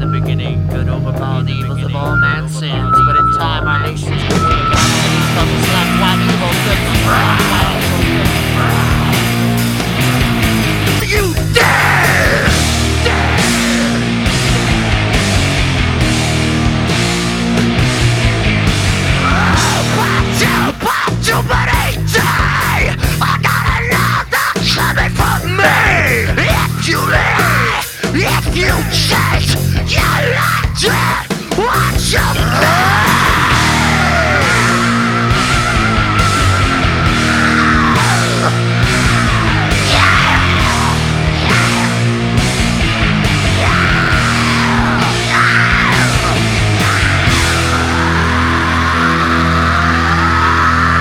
the beginning, good overpower the evils of all man's sins. But in time, our nations grew weak, and our enemies felt the slack, while evil stood.